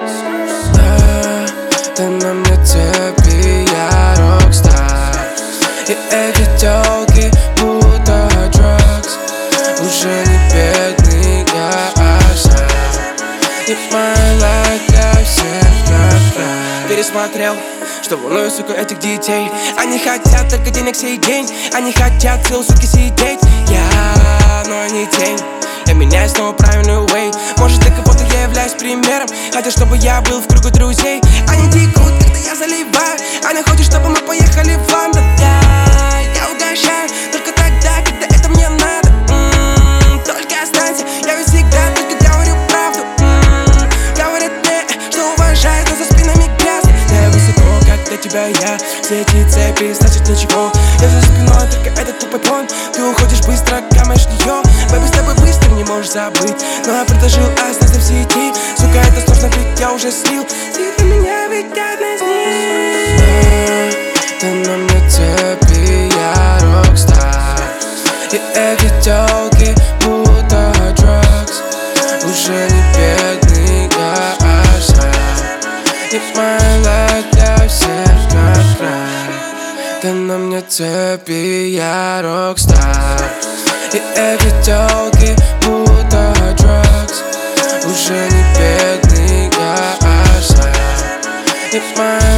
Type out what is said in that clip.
Ты на мне цепи, я рокстар. И эти тёлки будто drugs. Уже не бедный, я аса. И my life для всех как Пересмотрел, что волнует, сука, этих детей. Они хотят только денег сей день. Они хотят целые сутки сидеть. Но они тень. Я меняю снова правильную way. Может, для кого-то я являюсь примером. Хотят, чтобы я был в кругу друзей. Они текут, когда я заливаю. Они хотят, чтобы мы поехали в Лондон. Я угощаю только тогда, когда это мне надо. Только останься, я ведь всегда только говорю правду. Говорят мне, что уважают, но за спинами грязно. Я высоко, как для тебя я. Все эти цепи, значит ничего. Я за спиной, только этот тупой план. Ты уходишь быстро, камаешь нее. Бэби, с тобой быстро не можешь забыть. Но я предложил остаться в сети. Сука, это сложно, ведь я уже слил. Ты меня ведь одна из них. Ты на мне цепи, я рокстар. И эти тёлки будто drugs. Уже не бедный, я аса. И my life для всех как рай. Ты на мне цепи, я рокстар. И эти тёлки будто drugs. Уже не бедный, я аса. И my